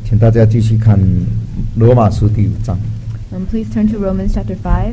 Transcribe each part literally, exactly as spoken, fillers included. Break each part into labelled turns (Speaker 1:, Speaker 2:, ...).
Speaker 1: 请大家继续看罗马书第五章。
Speaker 2: Um, please turn to Romans chapter five.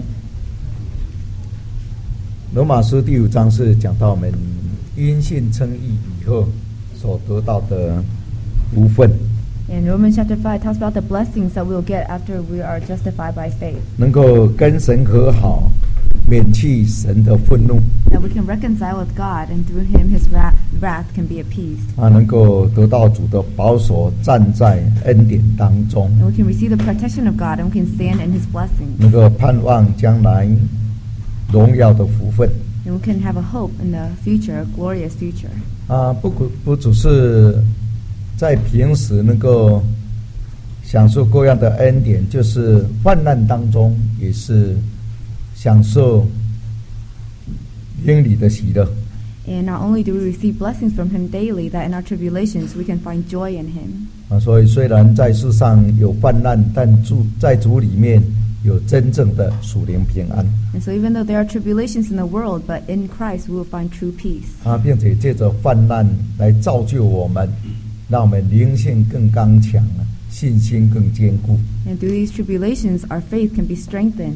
Speaker 1: 罗马书第五章是讲到我们因信称义以后所得到的福分。
Speaker 2: And Romans chapter five talks about the blessings that we will get after we are justified by faith.
Speaker 1: 能够跟神和好，免去神的愤怒。
Speaker 2: That we can reconcile with God, and through Him, His wrath, wrath can be appeased.
Speaker 1: 啊，能够得到主的保守，站在恩典当中。
Speaker 2: And we can receive the protection of God, and we can stand in His blessings.
Speaker 1: 能够盼望将来荣耀的福分。
Speaker 2: And we can have a hope in the future, a glorious future.
Speaker 1: 啊，不不只是在平时能够享受各样的恩典，就是患难当中也是享受灵里的喜乐。
Speaker 2: And not only do we receive blessings from Him daily, that in our tribulations we can find joy in Him.
Speaker 1: 啊，所以虽然在世上有患难，但主在主里面有真正的属灵平安。
Speaker 2: And so even though there are tribulations in the world, but in Christ we will find true peace.
Speaker 1: 啊，并且借着患难来造就我们，让我们灵性更刚强，信心更坚固。
Speaker 2: And through these tribulations, our faith can be strengthened.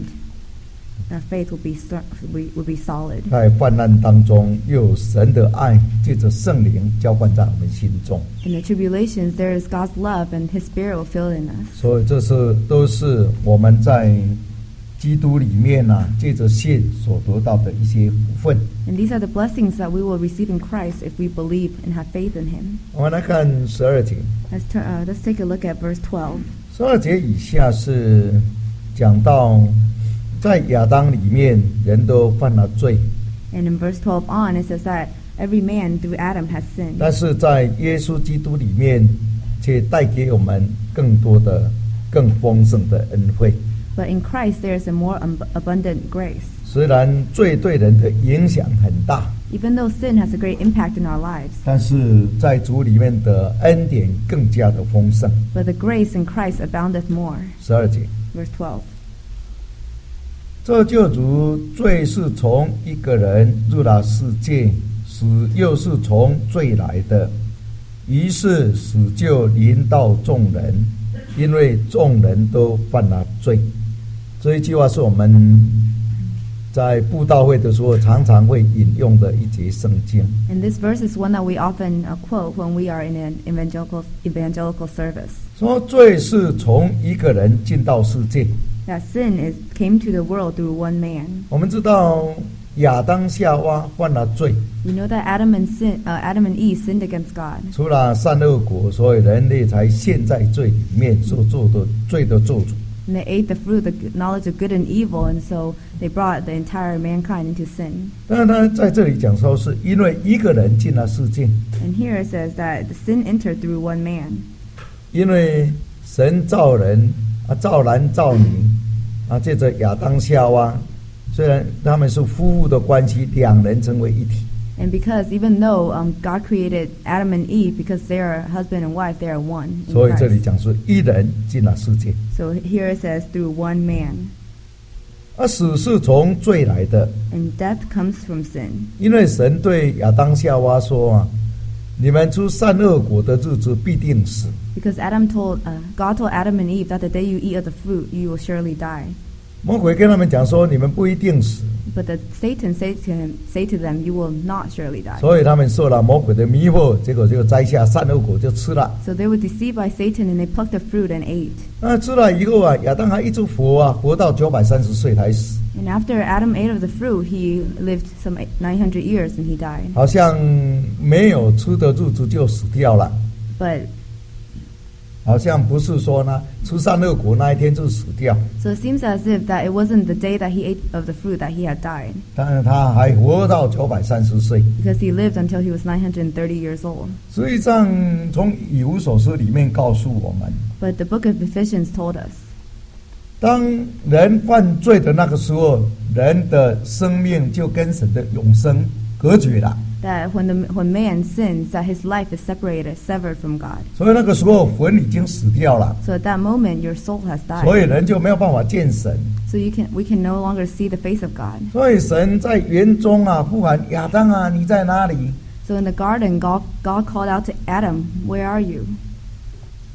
Speaker 2: Our faith will be will be solid.
Speaker 1: 在患难当中，又有神的爱借着圣灵浇灌在我们心中。
Speaker 2: In the tribulations, there is God's love, and His Spirit will fill in us.
Speaker 1: 所以这是都是我们在基督里面啊，借着信所得到的一些福分。
Speaker 2: And these are the blessings that we will receive in Christ if we believe and have faith in Him.
Speaker 1: 我们来看十二节。
Speaker 2: Let's turn. Uh, let's take a look at verse twelve.
Speaker 1: 十二节以下是讲到，在亚当里面人都犯了罪。
Speaker 2: And in verse twelve on, it says that every man through Adam has sinned.
Speaker 1: 但是在耶稣基督里面，却带给我们更多的、更丰盛的恩惠。
Speaker 2: But in Christ, there is a more um, abundant grace.
Speaker 1: 虽然罪对人的影响很大，
Speaker 2: Even though sin has a great impact in our lives,
Speaker 1: 但是在主里面的恩典更加的丰盛。
Speaker 2: but the grace in Christ aboundeth more.
Speaker 1: 十二节，
Speaker 2: Verse twelve.
Speaker 1: 这就如罪是从一个人入了世界，死又是从罪来的，于是死就临到众人，因为众人都犯了罪。这一句话是我们在布道会的时候常常会引用的一节圣经。
Speaker 2: And this verse is one that we often uh, quote when we are in an evangelical evangelical service.
Speaker 1: 说罪是从一个人进到世界。
Speaker 2: That sin is came to the world through one man.
Speaker 1: 我们知道亚当夏娃犯了罪，
Speaker 2: We know that Adam and sin, uh, Adam and Eve sinned against God.
Speaker 1: 除了善恶果，所以人类才陷在罪里面，所做的罪的做主。
Speaker 2: And they ate the fruit, the knowledge of good and evil, and so they brought the entire mankind into sin.
Speaker 1: 但是他在这里讲说，是因为一个人进了世界，
Speaker 2: And here it says that the sin entered through one man.
Speaker 1: 因为神造人啊，造男造女啊，借着亚当夏娃，虽然他们是夫妇的关系，两人成为一体。
Speaker 2: And because even though um, God created Adam and Eve, because they are husband and wife, they are one in
Speaker 1: 所以这里
Speaker 2: Christ.
Speaker 1: 讲是一人进了世界，
Speaker 2: So here it says through one man.
Speaker 1: 而死是从罪来的，
Speaker 2: And death comes from sin.
Speaker 1: 因为神对亚当夏娃说啊，你们吃善恶果的日子必定死。
Speaker 2: Because Adam told, uh, God told Adam and Eve that the day you eat of the fruit, you will surely die.
Speaker 1: 魔鬼跟他们讲说，你们不一定死，
Speaker 2: But the Satan say to him, say to them, you will not surely die.
Speaker 1: 所以他们受了魔鬼的迷惑，结果就摘下善恶果就吃了。
Speaker 2: So they were deceived by Satan, and they plucked the fruit and ate.
Speaker 1: 那吃了以后啊，亚当还一直活啊，活到九百三十岁才死，
Speaker 2: And after Adam ate of the fruit, he lived some nine hundred years and he died.
Speaker 1: 好像没有吃的日子就死掉了，
Speaker 2: But
Speaker 1: 好像不是说呢，吃善恶果那一天就死掉，
Speaker 2: so it seems as if that it wasn't the day that he ate of the fruit that he had died,
Speaker 1: 但是他还活到九百三十岁。
Speaker 2: because he lived until he was nine hundred thirty years old.
Speaker 1: 实际上，从以弗所书里面告诉我们，
Speaker 2: But the book of Ephesians told us
Speaker 1: 当人犯罪的那个时候，人的生命就跟神的永生隔绝了。
Speaker 2: that when the when man sins, that his life is separated, severed from God.
Speaker 1: 所以那个时候魂已经死掉了，
Speaker 2: So at that moment, your soul has
Speaker 1: 所以
Speaker 2: died.
Speaker 1: 人就没有办法见神。
Speaker 2: So you can we can no longer see the face of God.
Speaker 1: 所以神在园中啊，呼喊亚当啊，你在哪里？
Speaker 2: So in the garden, God God called out to Adam, "Where are you?"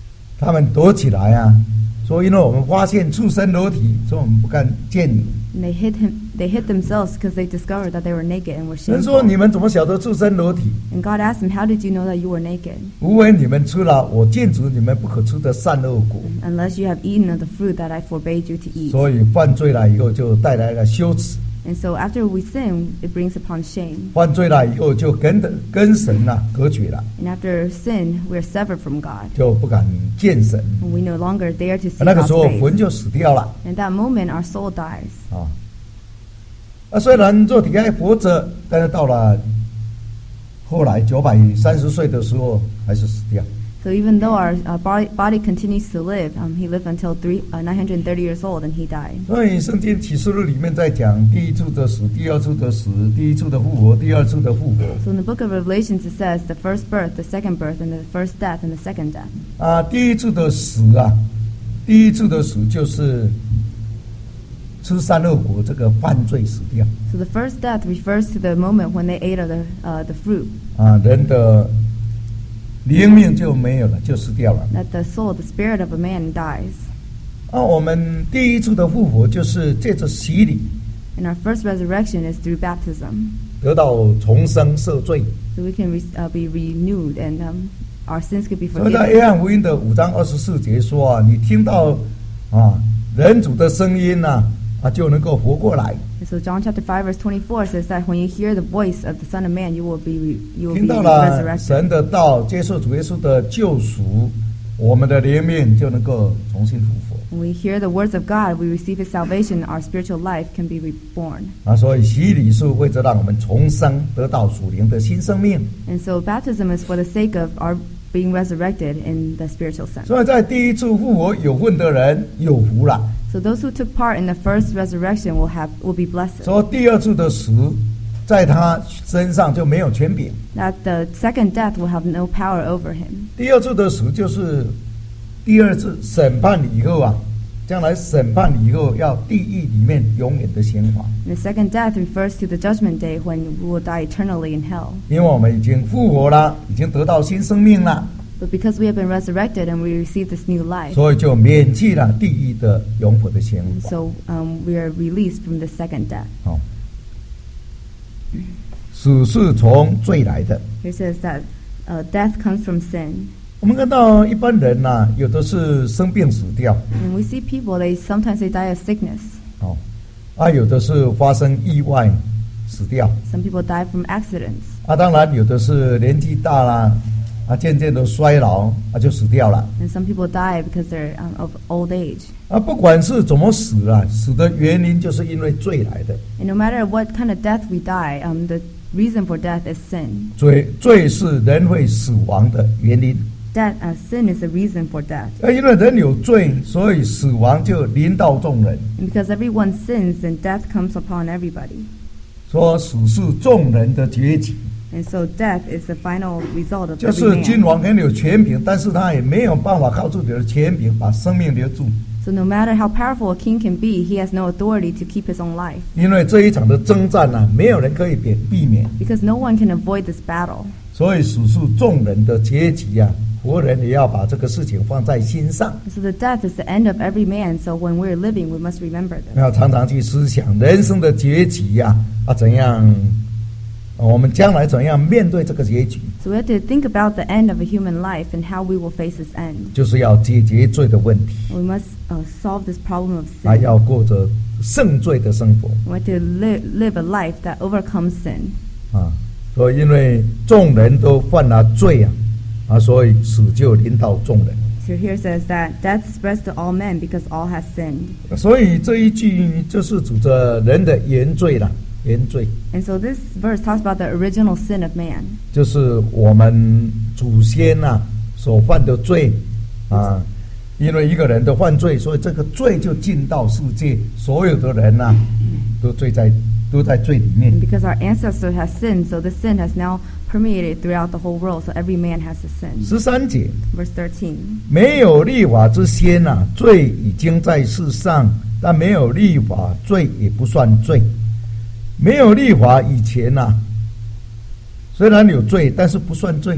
Speaker 1: 他们躲起来啊，说因为我们发现畜生裸体，所以我们不敢见你。
Speaker 2: And they hid him. They hid themselves because they discovered that they were naked and were
Speaker 1: 神说
Speaker 2: shameful.
Speaker 1: 你们怎么晓得畜生裸体？
Speaker 2: And God asked them, "How did you know that you were naked?
Speaker 1: 无为你们吃了我禁止你们不可吃的善恶果。
Speaker 2: Unless you have eaten of the fruit that I forbade you to eat."
Speaker 1: 所以犯罪了以后就带来了羞耻，
Speaker 2: And so after we sin, it brings upon shame.
Speaker 1: 犯罪了以后就跟的跟神啊隔绝了，
Speaker 2: And after sin, we are severed from God.
Speaker 1: 就不敢见神。
Speaker 2: And we no longer dare to see
Speaker 1: 那个
Speaker 2: God's
Speaker 1: 时候
Speaker 2: face.
Speaker 1: 魂就死掉了
Speaker 2: In that moment, our soul dies.
Speaker 1: 啊。啊，虽然肉体还活着，但是到了后来九百三十岁的时候还是死掉。
Speaker 2: So even though our uh, body, body continues to live, um, he lived until three, uh, nine hundred thirty years old, and he died.
Speaker 1: 所以圣经启示录里面在讲第一次的死，第二次的死，第一次的复活，第二次的复活。
Speaker 2: So in the book of Revelations, it says the first birth, the second birth, and the first death, and the second death.
Speaker 1: 啊，第一次的死啊，第一次的死就是吃善恶果这个犯罪死掉
Speaker 2: So the first death refers to the moment when they ate of the, uh, the fruit,
Speaker 1: 啊，人的灵命就没有了，就死掉了。
Speaker 2: that the soul, the spirit of a man dies.
Speaker 1: 啊，我们第一次的复活就是借着洗礼
Speaker 2: And our first resurrection is through baptism.
Speaker 1: 得到重生赦罪。
Speaker 2: So we can re- uh, be renewed and um, our sins could be
Speaker 1: 所以在约
Speaker 2: forgiven.
Speaker 1: 翰福音的五章二十四节说啊，你听到啊人主的声音呐、啊，啊就能够活过来。
Speaker 2: And so John chapter five verse twenty-four says that when you hear the voice of the Son of Man, you will be re- you will
Speaker 1: 听
Speaker 2: be
Speaker 1: 到了
Speaker 2: resurrected.
Speaker 1: 神的道，接受主耶稣的救赎，我们的灵命就能够重新复活。
Speaker 2: When we hear the words of God, we receive His salvation. Our spiritual life can be reborn.
Speaker 1: 啊，所以洗礼是为着让我们重生，得到属灵的新生命。
Speaker 2: And so baptism is for the sake of our being resurrected in the spiritual sense.
Speaker 1: 所以在第一次复活有份的人有福了。
Speaker 2: So those who took part in the first resurrection will have will be blessed.
Speaker 1: 说第二次的死，在他身上就没有权柄。
Speaker 2: That the second death will have no power over him.
Speaker 1: 第二次的死就是第二次审判以后啊，将来审判以后要地狱里面永远的刑罚。
Speaker 2: And the second death refers to the judgment day when we will die eternally in hell.
Speaker 1: 因为我们已经复活了，已经得到新生命了，
Speaker 2: But because we have been resurrected and we receive this new life,
Speaker 1: 所以就免去了地狱的永火的刑
Speaker 2: and
Speaker 1: 罚。
Speaker 2: so um, we are released from the second death.
Speaker 1: 好，死是从罪来的。
Speaker 2: Here says that uh, death comes from sin.
Speaker 1: 我们看到一般人呐、啊，有的是生病死掉，
Speaker 2: And we see people, they sometimes they die of sickness.
Speaker 1: 哦，啊，有的是发生意外死掉，
Speaker 2: Some people die from accidents.
Speaker 1: 啊，当然有的是年纪大啦，啊，渐渐的衰老，啊，就死掉了。
Speaker 2: And some people die because they're um, of old age.
Speaker 1: 啊，不管是怎么死啊，死的原因就是因为罪来的。
Speaker 2: And no matter what kind of death we die, um, the reason for death is sin.
Speaker 1: 罪罪是人会死亡的原因。
Speaker 2: Death, uh, sin is the reason for death.
Speaker 1: 啊，因为人有罪，所以死亡就临到众人。
Speaker 2: And because everyone sins, then death comes upon everybody.
Speaker 1: 说死是众人的结局，
Speaker 2: And so death is the final result of
Speaker 1: 就
Speaker 2: every
Speaker 1: 是君
Speaker 2: man.
Speaker 1: 王很有权柄，但是他也没有办法靠自己的权柄把生命留住，
Speaker 2: So no matter how powerful a king can be, he has no authority to keep his own life.
Speaker 1: 因为这一场的征战呢、啊，没有人可以避避免，
Speaker 2: Because no one can avoid this battle.
Speaker 1: 所以死是众人的结局啊。活人也要把这个事情放在心上，
Speaker 2: So the death is the end of every man. So when we're living, we must remember this.
Speaker 1: 要常常去思想人生的结局呀、啊，啊怎样，啊我们将来怎样面对这个结局，
Speaker 2: So we have to think about the end of a human life and how we will face this end.
Speaker 1: 就是要解决罪的问题，
Speaker 2: We must uh, solve this problem of
Speaker 1: 还
Speaker 2: sin.
Speaker 1: 要过着胜罪的生活
Speaker 2: We have to li- live a life that overcomes sin.
Speaker 1: 啊。所以因为众人都犯了罪啊，啊，所以死就临到众人。
Speaker 2: So here says that death spreads to all men because all have sinned.
Speaker 1: 所以这一句就是指着人的原罪了，原罪
Speaker 2: And so this verse talks about the original sin of man.
Speaker 1: 就是我们祖先呐、啊、所犯的罪啊。因为一个人的犯罪，所以这个罪就进到世界，所有的人呐、啊、都罪在都在罪里面
Speaker 2: And。because our ancestors have sinned, so the sin has now permeated throughout the whole world. So every man has to sin.
Speaker 1: 十三节，
Speaker 2: Verse thirteen.
Speaker 1: 没有律法之先呐、啊，罪已经在世上，但没有律法，罪也不算罪。没有律法以前呐、啊，虽然有罪，但是不算罪。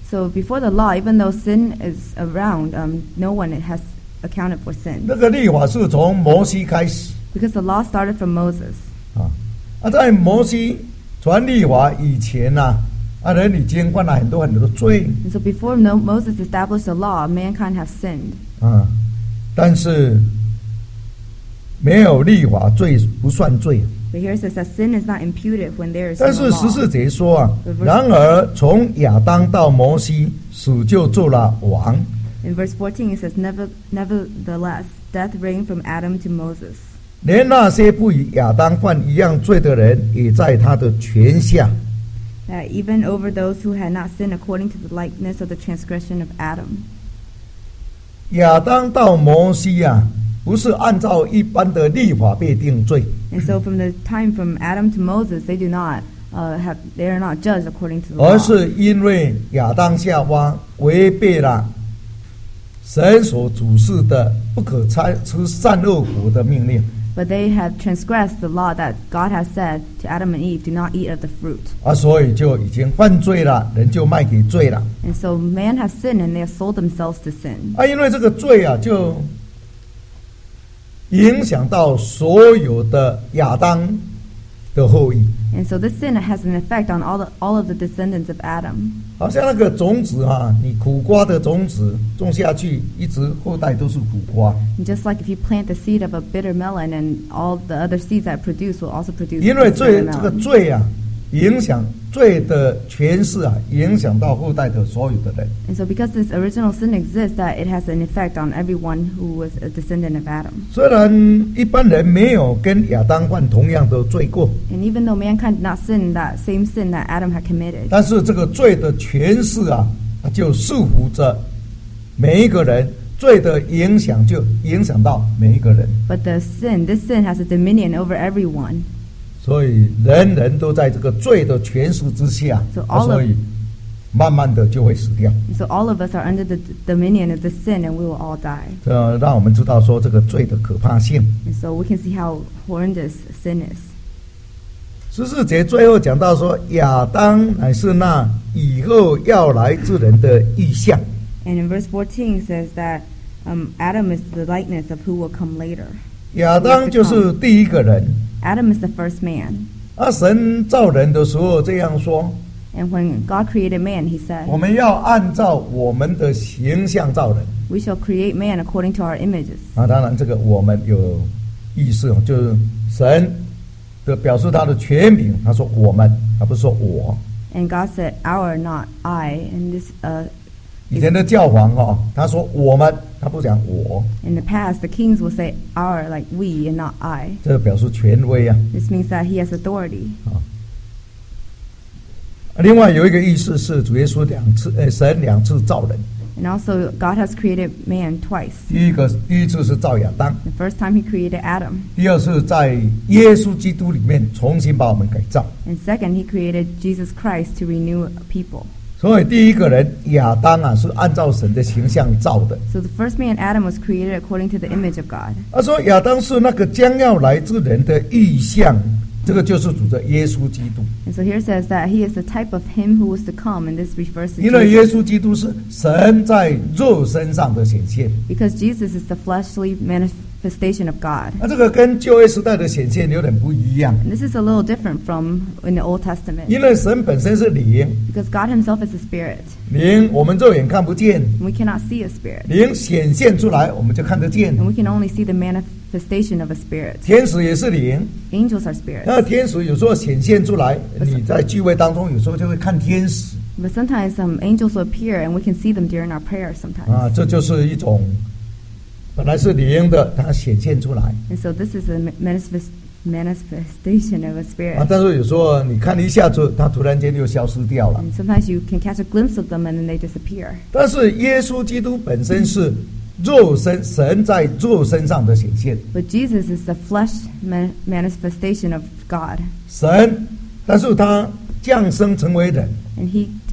Speaker 2: So before the law, even though sin is around, um, no one has accounted for sin.
Speaker 1: 那个律法是从摩西开始
Speaker 2: Because the law started from Moses.
Speaker 1: 啊。啊，在摩西传律法以前呐、啊，啊人已经犯了很多很多的罪
Speaker 2: And so before no, Moses established the law, mankind have sinned.
Speaker 1: 啊，但是没有律法罪不算罪。
Speaker 2: But here it says that sin is not imputed when there is
Speaker 1: 但
Speaker 2: no
Speaker 1: 是十四
Speaker 2: law.
Speaker 1: 节说啊
Speaker 2: The，verse-
Speaker 1: 然而从亚当到摩西，死就做了王。
Speaker 2: In verse fourteen, it says, Never, Nevertheless, death reigned from Adam to Moses.
Speaker 1: 连那些不与亚当犯一样罪的人，也在他的权下。
Speaker 2: That even over those who had not sinned according to the likeness of the transgression of Adam.
Speaker 1: 亚当到摩西啊，不是按照一般的律法被定罪，
Speaker 2: And so from the time from Adam to Moses, they do not uh, have, they are not judged according to the
Speaker 1: 而
Speaker 2: law.
Speaker 1: 是因为亚当夏娃违背了神所主示的不可猜吃善恶果的命令
Speaker 2: But they have transgressed the law that God has said to Adam and Eve, do not eat of the fruit.
Speaker 1: 啊，所以就已经犯罪了，人就卖给罪了
Speaker 2: And so man have sinned and they have sold themselves to sin.
Speaker 1: 啊，因为这个罪啊，就影响到所有的亚当的后裔，
Speaker 2: And so this sin has an effect on all, the, all of the descendants of Adam.
Speaker 1: 好像那个种子啊，你苦瓜的种子种下去，一直后代都是苦瓜。
Speaker 2: And just like if you plant the seed of a bitter melon and all the other seeds that produce will also produce
Speaker 1: 因为
Speaker 2: this
Speaker 1: 罪
Speaker 2: bitter
Speaker 1: 这个
Speaker 2: melon.
Speaker 1: 罪啊，影响罪的权势啊，影响到后代的所有的人。
Speaker 2: And so because this original sin exists, that it has an effect on everyone who was a descendant of Adam.
Speaker 1: 虽然一般人没有跟亚当犯同样的罪过，
Speaker 2: And even though mankind did not sin that same sin that Adam had committed,
Speaker 1: 但是这个罪的权势啊，它就束缚着每一个人，罪的影响就影响到每一个人，
Speaker 2: but the sin, this sin has a dominion over everyone.
Speaker 1: 所以人人都在这个罪的权势之下，
Speaker 2: So
Speaker 1: 啊
Speaker 2: all of-
Speaker 1: 所以慢慢的就会死掉。
Speaker 2: And so all of us are under the d- dominion of the sin and we will all die.
Speaker 1: 这让我们知道说这个罪的可怕性。
Speaker 2: And so we can see how horrendous sin is.
Speaker 1: 十四节最后讲到说，亚当乃是那以后要来之人的意象。
Speaker 2: And in verse fourteen says that um, Adam is the likeness of who will come later.
Speaker 1: 亚当就是第一个人，
Speaker 2: Adam is the first man.
Speaker 1: 啊，神造人的时候这样说，
Speaker 2: And when God created man, he
Speaker 1: 我
Speaker 2: said,
Speaker 1: 们要按照我们的形象造人。
Speaker 2: we shall create man according to our images.
Speaker 1: 啊，当然这个我们有意思，就是神的表示他的全名，他说我们，他不是说我。
Speaker 2: And God said, our, not I. And this, uh,
Speaker 1: 以前的教皇哦，他说我们，他不讲我，
Speaker 2: in the past, the kings will say our, like we, and not I.
Speaker 1: 这个表示权威啊。
Speaker 2: This means that he has authority.
Speaker 1: 另外有一个意思是主耶稣两次，呃，神两次造人。
Speaker 2: And also, God has created man twice.
Speaker 1: 第一个第一次是造亚当，
Speaker 2: The first time he created Adam.
Speaker 1: 第二次在耶稣基督里面重新把我们改造。
Speaker 2: And second, he created Jesus Christ to renew people.
Speaker 1: 所以第一个人亚当啊，是按照神的形象造的。
Speaker 2: So the first man, Adam, was created according to the image of God.
Speaker 1: 他说亚当是那个将要来之人的意象，这个就是指着耶稣基督。
Speaker 2: And so here it says that he is the type of him who was to come, and this refers to
Speaker 1: 因为耶
Speaker 2: Jesus.
Speaker 1: 稣基督是神在肉身上的显现，
Speaker 2: Because Jesus is the fleshly manifestation of God.
Speaker 1: 那这个跟旧约时代的显现有点不一样，
Speaker 2: And this is a little different from in the Old Testament.
Speaker 1: 因为神本身是灵，
Speaker 2: Because God himself is a spirit.
Speaker 1: 灵我们肉眼看不见，
Speaker 2: And we cannot see a spirit.
Speaker 1: 灵显现出来我们就看得见。
Speaker 2: And we can only see the manifestation of a spirit.
Speaker 1: 天使也是灵，
Speaker 2: Angels are spirits.
Speaker 1: 那天使有时候显现出来，你在聚会当中有时候就会看天使
Speaker 2: But sometimes um, angels will appear and we can see them during our prayers sometimes.
Speaker 1: 啊，这就是一种本来是灵的，它显现出来
Speaker 2: And so this is a manifest, manifestation of a
Speaker 1: 啊
Speaker 2: spirit.，
Speaker 1: 但是有时候你看一下子，它突然间就消失掉了。
Speaker 2: And sometimes you can catch a glimpse of them and then they disappear.
Speaker 1: 但是耶稣基督本身是肉身，神在肉身上的显现，
Speaker 2: But Jesus is the flesh man- manifestation of God.
Speaker 1: 神，但是他降生成为人，
Speaker 2: And he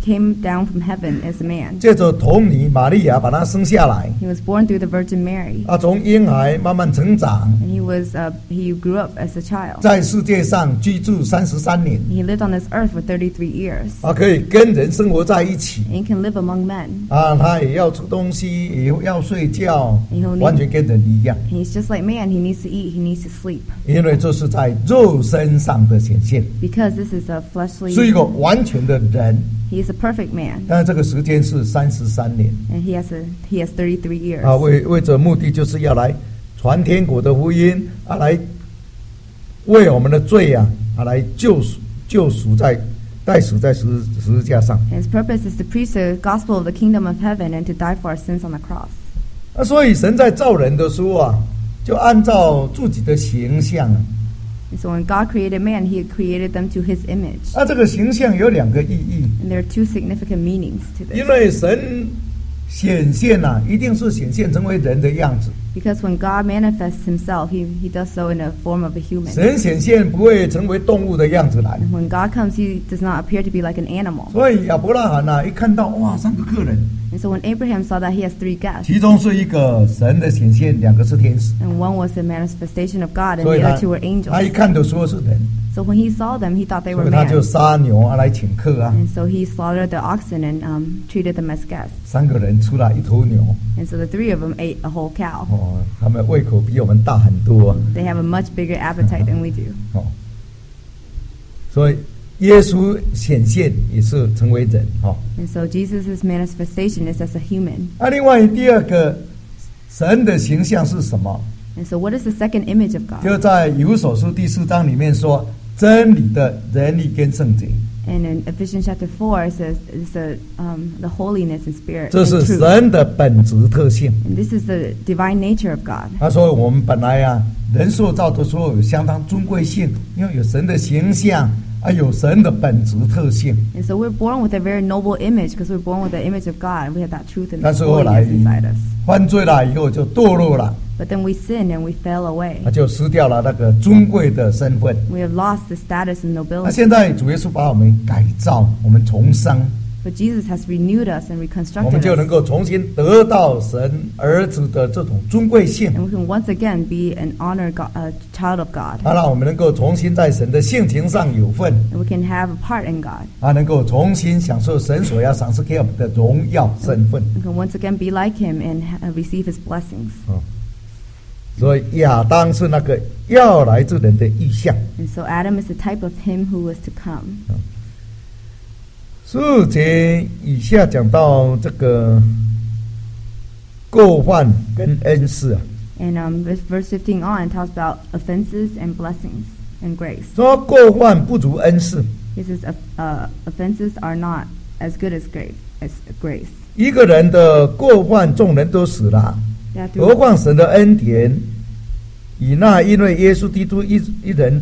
Speaker 2: came down from heaven as a man.
Speaker 1: 借着童女玛利亚把他生下来，
Speaker 2: He was born through the Virgin Mary,
Speaker 1: 啊，从婴孩慢慢成长，
Speaker 2: and he was uh, he grew up as a child.
Speaker 1: 在世界上居住三十三年，
Speaker 2: He lived on this earth for thirty-three years,
Speaker 1: 啊，可以跟人生活在一起，
Speaker 2: and he can live among men.
Speaker 1: 啊，他也要吃东西，也要睡觉，
Speaker 2: He'll need-
Speaker 1: 完全跟人一样，
Speaker 2: He's just like man. He needs to eat. He needs to sleep.
Speaker 1: 因为这是在肉身上的显现，
Speaker 2: Because this is a fleshly.
Speaker 1: 是一个完全的人，
Speaker 2: He is a perfect man,
Speaker 1: 但是这个时间是三十三年，
Speaker 2: and he has a he has thirty-three years.
Speaker 1: 啊，为为着目的就是要来传天国的福音，啊，来为我们的罪啊，啊，来救赎救赎在代死在十十字架上。
Speaker 2: And his purpose is to preach the gospel of the kingdom of heaven and to die for our sins on the cross.
Speaker 1: 啊，所以神在造人的时候啊，就按照自己的形象啊，
Speaker 2: And so when God created man, He created them to His image.
Speaker 1: 啊，这个形象有两个意义，
Speaker 2: And there are two significant meanings to
Speaker 1: 因
Speaker 2: this.
Speaker 1: 为神显现啊，一定是显现成为人的样子。
Speaker 2: Because when God manifests Himself, He He does so in the form of a human.
Speaker 1: 神显现不会成为动物的样子来，
Speaker 2: And when God comes, He does not appear to be like an animal.
Speaker 1: 所以亚伯拉罕啊，一看到哇，三个客人，
Speaker 2: And so when Abraham saw that he has three guests,
Speaker 1: 其中是一个神的显现，两个是天使，
Speaker 2: and one was a manifestation of God, and
Speaker 1: 所以
Speaker 2: the
Speaker 1: 他
Speaker 2: other two were
Speaker 1: 他一
Speaker 2: angels.
Speaker 1: 看的时候是人，
Speaker 2: So when he saw them, he thought they
Speaker 1: 所
Speaker 2: were
Speaker 1: 以他就
Speaker 2: man.
Speaker 1: 杀牛啊来请客啊，
Speaker 2: And so he slaughtered the oxen and um, treated them as guests.
Speaker 1: 三个人出来一头牛，
Speaker 2: And so the three of them ate a whole cow.
Speaker 1: 哦，他们胃口比我们大很多啊。
Speaker 2: They have a much bigger appetite than we do.
Speaker 1: 哦，所以耶稣显现也是成为人哦。
Speaker 2: And so Jesus' manifestation is as a human.
Speaker 1: 那、另外第二个神的形象是什么？
Speaker 2: And so what is the second image of God?
Speaker 1: 就在以弗所书第四章里面说，真理的仁义跟圣洁，
Speaker 2: And in Ephesians chapter four, it says it's the, um, the holiness and spirit
Speaker 1: 这
Speaker 2: and
Speaker 1: 是
Speaker 2: truth.
Speaker 1: 神的本质特性。
Speaker 2: And this is the divine nature of God.
Speaker 1: 他说我们本来啊，人塑造的时候有相当尊贵性，因为有神的形象啊，有神的本质特性。
Speaker 2: And so we're born with a very noble image because we're born with the image of God and we have that truth and
Speaker 1: 但是后来
Speaker 2: holiness inside us.
Speaker 1: 犯罪了以后就堕落了，
Speaker 2: But then we sinned and we fell away.
Speaker 1: 他就失掉了那个尊贵的身份。
Speaker 2: We have lost the status and
Speaker 1: 那
Speaker 2: nobility.
Speaker 1: 现在主耶稣把我们改造，我们重生，
Speaker 2: But Jesus has renewed us and
Speaker 1: 我们
Speaker 2: reconstructed
Speaker 1: 就能
Speaker 2: us.
Speaker 1: 够重新得到神儿子的这种尊贵性，
Speaker 2: And we can once again be an honored God, a child of God.
Speaker 1: 啊，让我们能够重新在神的性情上有份，
Speaker 2: And we can have a part in God.
Speaker 1: 啊，能够重新享受神所要赏赐给我们的荣耀身份。
Speaker 2: We can once again be like Him and uh, receive His blessings.
Speaker 1: 所以亚当是那个要来之人的意象。
Speaker 2: And so Adam is the type of Him who was to come.
Speaker 1: 十五节以下讲到这个过犯跟恩赐啊，
Speaker 2: And um, verse verse fifteen on talks about offenses and blessings and grace.
Speaker 1: 说过犯不如恩赐。
Speaker 2: He says uh, uh, offenses are not as good as grace. As grace.
Speaker 1: 一个人的过犯，众人都死了，
Speaker 2: That
Speaker 1: 何
Speaker 2: through,
Speaker 1: 况神的恩典，以那因为耶稣基督一一人，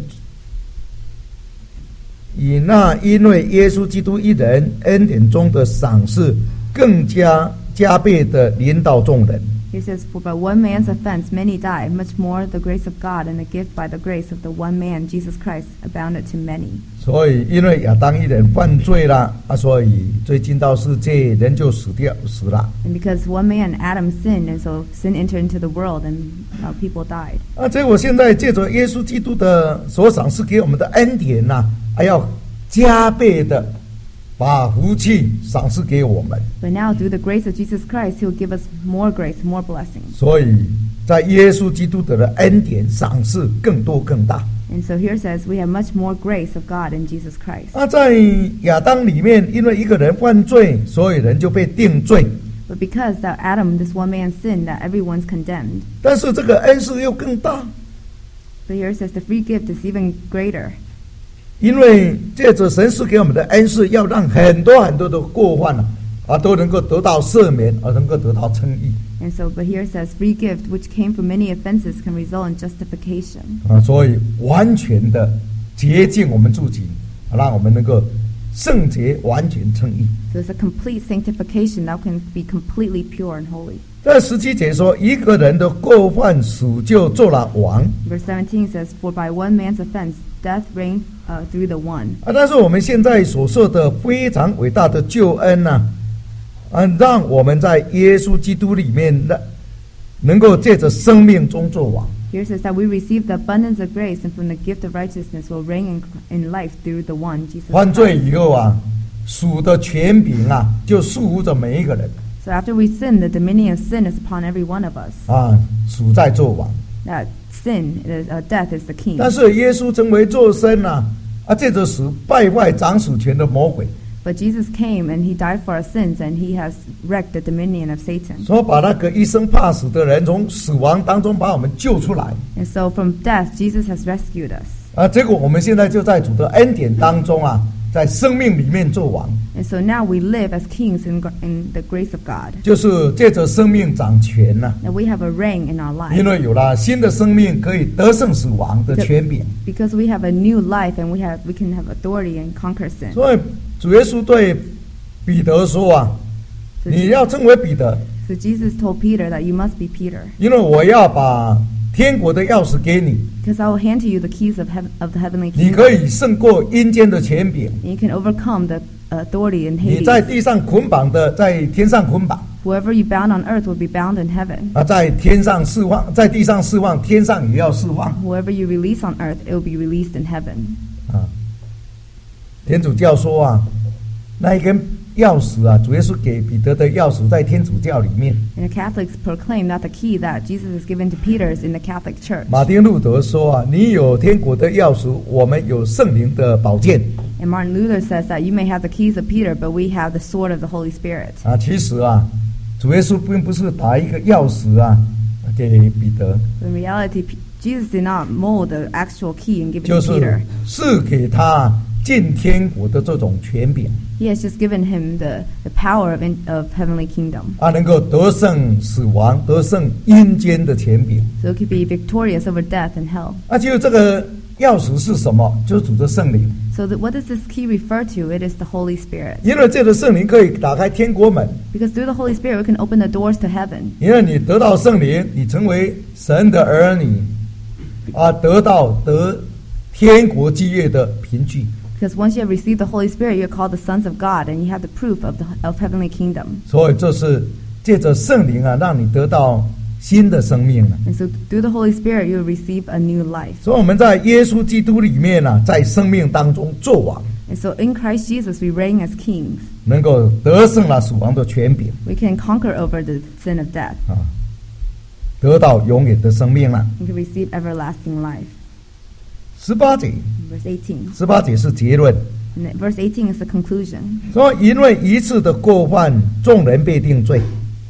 Speaker 1: 以那因为耶稣基督一人恩典中的赏赐，更加加倍的临到众人。
Speaker 2: he says, for by one man's offense many died, much more the grace of God and the gift by the grace of the one man, Jesus Christ, abounded to many.
Speaker 1: 所以，因为亚当一人犯罪了啊，所以罪进到世界，人就死掉死了
Speaker 2: And because one man, Adam, sinned, and so sin entered into the world and uh, people died.
Speaker 1: 啊。结果现在借着耶稣基督的所赏赐给我们的恩典呐、啊，还要加倍的把福气赏赐给我们。
Speaker 2: But now, through the grace of Jesus Christ, He will give us more grace, more blessings.
Speaker 1: 所以在耶稣基督的恩典赏赐更多更大。
Speaker 2: And so here it says we have much more grace of God in Jesus Christ.
Speaker 1: 啊，在亚当里面，因为一个人犯罪，所以人就被定罪。
Speaker 2: But because that Adam, this one man, sinned, that everyone's condemned.
Speaker 1: 但是这个恩赐又更大，
Speaker 2: But here it says the free gift is even greater.
Speaker 1: 因为借着神赐给我们的恩赐，要让很多很多的过犯啊，啊都能够得到赦免，而能够得到称义。
Speaker 2: And so, but here it says free gift, which came from many offenses, can result in justification.
Speaker 1: 啊，所以完全的洁净我们自己，啊让我们能够圣洁、完全称义。
Speaker 2: So it's a complete sanctification that can be completely pure and holy.
Speaker 1: 在十七节说，一个人的过犯，死就做了王。
Speaker 2: Verse seventeen says, for by one man's offense, death reigned uh, through the one.
Speaker 1: 啊，但是我们现在所受的非常伟大的救恩呢、啊，啊，让我们在耶稣基督里面的能够借着生命中作王。
Speaker 2: Here says that we receive the abundance of grace, and from the gift of righteousness will reign in, in life through the one, Jesus
Speaker 1: 犯罪
Speaker 2: Christ.
Speaker 1: 以后啊，属的权柄啊，就束缚着每一个人
Speaker 2: So after we sin, the dominion of sin is upon every one of us.
Speaker 1: 啊，属在作王。
Speaker 2: That sin, is, uh, death is the king.
Speaker 1: 但是耶稣成为肉身啊，啊，借着死败坏掌属权的魔鬼，
Speaker 2: But Jesus came and he died for our sins, and he has wrecked the dominion of Satan.
Speaker 1: 说把那个一生怕死的人从死亡当中把我们救出来
Speaker 2: And so from death, Jesus has rescued us.
Speaker 1: 啊，结果我们现在就在主的恩典当中啊，在生命里面做王，
Speaker 2: And so now we live as kings in, gr- in the grace of God.
Speaker 1: 就是借着生命掌权呐、
Speaker 2: That we have a reign in our
Speaker 1: 因
Speaker 2: life.
Speaker 1: 为有了新的生命，可以得胜死亡的权柄。
Speaker 2: Because we have a new life, and we have we can have authority and conquer sin.
Speaker 1: 所以主耶稣对彼得说啊，
Speaker 2: So,
Speaker 1: 你要称为彼得，
Speaker 2: so Jesus told Peter that you must be Peter,
Speaker 1: 因为我要把天国的钥匙给你，
Speaker 2: because I will hand to you the keys of, heaven, of the heavenly
Speaker 1: 你
Speaker 2: kingdom.
Speaker 1: 可以胜过阴间的权柄。
Speaker 2: And you can overcome the authority in
Speaker 1: 你在
Speaker 2: Hades.
Speaker 1: 地上捆绑的，在天上捆绑
Speaker 2: Whoever you bound on earth will be bound in heaven.
Speaker 1: 啊，在天上释放，在地上释放，天上也要释放
Speaker 2: Whoever you release on earth, it will be released in heaven.
Speaker 1: 啊。天主教说啊，那一根钥匙啊，主耶稣给彼得的钥匙在天主教里面。
Speaker 2: And the Catholics proclaim that the key that Jesus has given to Peter is in the Catholic Church.
Speaker 1: 马丁路德说啊，你有天国的钥匙，我们有圣灵的宝剑
Speaker 2: And Martin Luther says that you may have the keys of Peter, but we have the sword of the Holy Spirit.
Speaker 1: 啊。其实啊，主耶稣并不是打一个钥匙啊给彼得，
Speaker 2: But in reality, P- Jesus did not mold the actual key and give it
Speaker 1: 就
Speaker 2: to
Speaker 1: 是
Speaker 2: Peter.
Speaker 1: 是给他进天国的这种权柄
Speaker 2: He has just given him the, the power of, in, of heavenly kingdom.
Speaker 1: 啊，能够得胜死亡、得胜阴间的权柄。
Speaker 2: So it could be victorious over death and hell.
Speaker 1: 啊，就这个钥匙是什么？就是主的圣灵，
Speaker 2: So that, what does this key refer to? It is the Holy Spirit.
Speaker 1: 因为这个圣灵可以打开天国门。
Speaker 2: Because through the Holy Spirit, we can open the doors to heaven.
Speaker 1: 因为你得到圣灵，你成为神的儿女，啊，得到得天国基业的凭据。
Speaker 2: Because once you have received the Holy Spirit, you're called the sons of God, and you have the proof of the of heavenly kingdom.
Speaker 1: 所以这是借着圣灵啊，让你得到新的生命了。
Speaker 2: And so through the Holy Spirit, you will receive a new life.
Speaker 1: 所以我们在耶稣基督里面啊，在生命当中作王，
Speaker 2: And so in Christ Jesus, we reign as kings.
Speaker 1: 能够得胜了死亡的权柄
Speaker 2: We can conquer over the sin of death.
Speaker 1: 啊，得到永远的生命了。
Speaker 2: We can receive everlasting life.
Speaker 1: 十八节，
Speaker 2: Verse eighteen.
Speaker 1: 十八节是结论，
Speaker 2: And then verse eighteen is the conclusion.
Speaker 1: 说因为一次的过犯，众人被定罪；